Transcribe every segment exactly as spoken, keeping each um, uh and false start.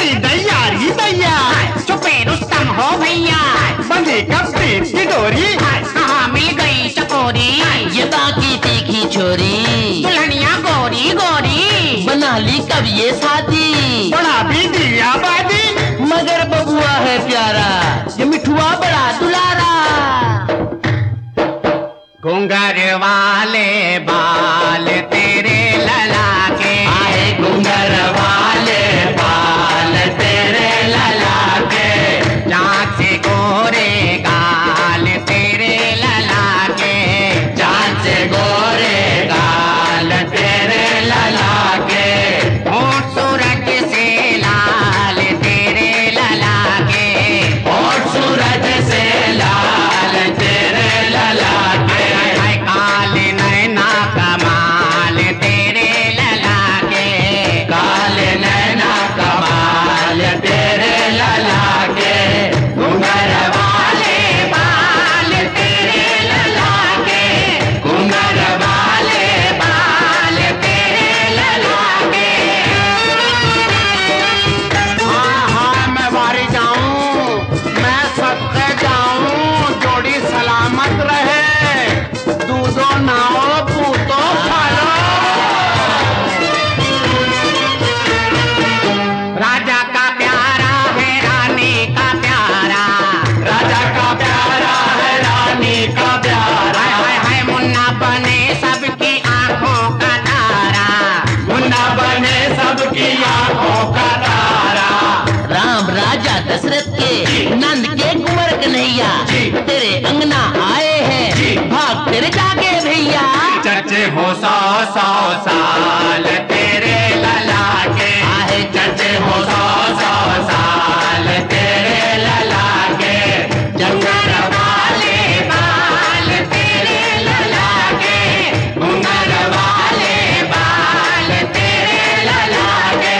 करी दैयारी दैया, चुपे रुस्तम हो भैया, बंधी कब प्रीत की डोरी, कहाँ मिल गई चकोरी, ये बाकी तीखी छोरी, दुल्हनिया गोरी गोरी, बना ली कब ये साथी, बड़ा भी दिया बादी, मगर बबुआ है प्यारा, ये मिठुआ बड़ा दुलारा। घूंघर वाले बाल तेरे लला के, आए घूंघर वाले बाल तेरे लला के, जांच से गोरे गाल तेरे लला के, जांच से गोरे गाल तेरे लला के, होठ सूरज से लाल तेरे लला के, और सूरज से लाल तेरे लला के, हाय काले नैना कमाल तेरे लला के, काले नैना कमाल तेरे लला के, घूंघर वाले बाल तेरे लला के, घूंघर वाले बाल तेरे लला के। हाँ हाँ मैं वारी जाऊं, मैं सत्य जाऊं, जोड़ी सलामत रहे, दूधो नाओ पूतो खालो। राजा का प्यारा है रानी का प्यारा, राजा का प्यारा है रानी का प्यारा, हाय हाय हाय मुन्ना बने सबकी आंखों का तारा, मुन्ना बने सबकी आंखों का तारा। राम राजा दशरथ के नंद के कुंवर कन्हैया तेरे अंगना आए हैं, भाग तेरे जागे भैया। चचे हो सौ सौ साल तेरे लला के, आहे चचे हो सौ सौ साल तेरे लला के, जंगल वाले बाल तेरे लला के, घूंघर वाले बाल तेरे लला के।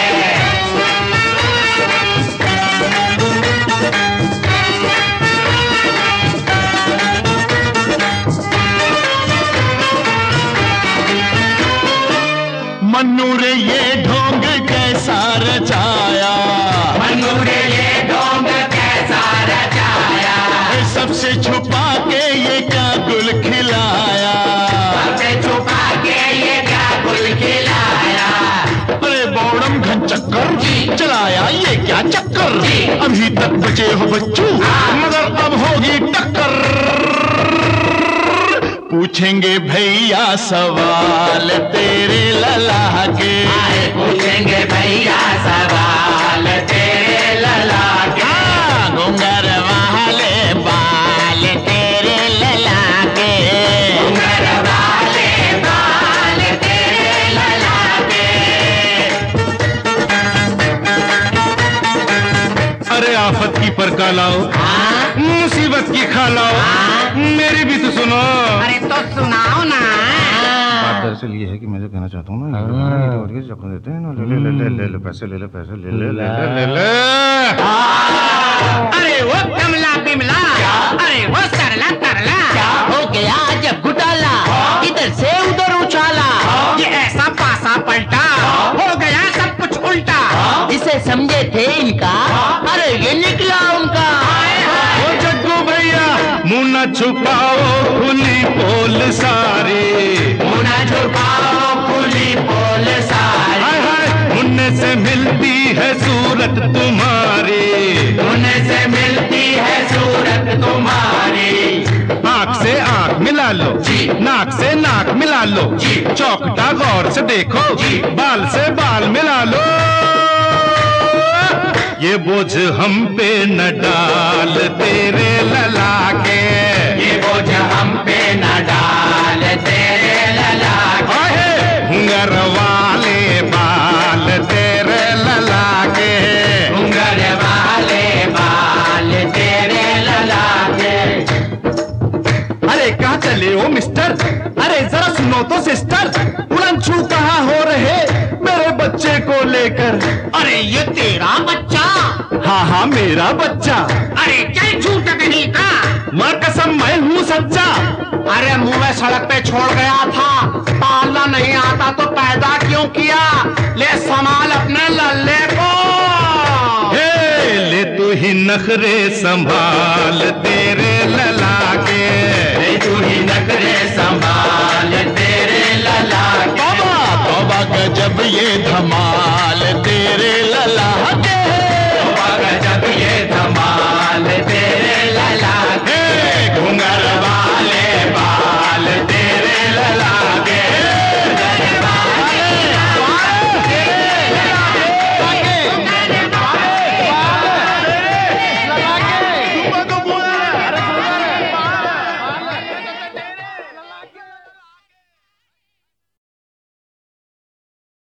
मन्नू रे ये ढोंग कैसा रचाया, मन्नू रे ये ढोंग कैसा रचाया, सबसे छुपा के ये क्या गुल खिलाया, सबसे छुपा के ये क्या गुल खिलाया। अरे बौड़म घन चक्कर चलाया ये क्या चक्कर, अभी तक बचे हो बच्चों मगर अब होगी टक्कर, पूछेंगे भैया सवाल तेरे लला के, आए पूछेंगे भैया सवाल तेरे लला के, हाँ, घूंघर वाले बाल तेरे लला के, घूंघर वाले बाल तेरे लला के। अरे आफत की परका लाओ, मुसीबत की खा लाओ, मेरी भी तो सुनो। अरे तो सुनाओ ना। बात दरअसल ये है कि मैं जो कहना चाहता हूँ ना, ये चक्कर देते हैं ना, ले ले ले ले ले पैसे ले ले पैसे ले ले ले ले ले। अरे वो कमला बिमला, अरे वो सरला तरला, क्या हो गया जब घुटाला, इधर से उधर उछाला, ये ऐसा पासा पलटा, हो गया सब कुछ उल्टा। इसे समझे थे इनका, अरे ये निकला उनका। ओ जग्गू भैया मुँह न छुपाओ खुली पोल सारी, मुना छुपाओ खुली पोल सारी, हाय हाय मुन्ने से मिलती है सूरत तुम्हारी, मुन्ने से मिलती है सूरत तुम्हारी। आँख से आँख मिला लो, नाक से नाक मिला लो, चौकटा गौर से देखो, बाल से बाल मिला लो, ये बोझ हम पे न डाल तेरे लला के, ये बोझ हम पे न डाल तेरे लला के, आहे घूंघर वाले बाल तेरे लला के, घूंघर वाले बाल तेरे लला के। अरे कहाँ चले हो मिस्टर, अरे जरा सुनो तो सिस्टर, उड़न छू कहाँ हो रहे मेरे बच्चे को लेकर। अरे ये तेरा बच्चा, हाँ हाँ मेरा बच्चा, अरे क्या झूठ कहीं का, माँ कसम मैं हूँ सच्चा। अरे मुंह में सड़क पे छोड़ गया था, पालना नहीं आता तो पैदा क्यों किया, ले संभाल अपने लल्ले को। ही नखरे संभाल तेरे लला के, तू ही नखरे संभाल तेरे लला के। तौबा तौबा गजब ये धमाल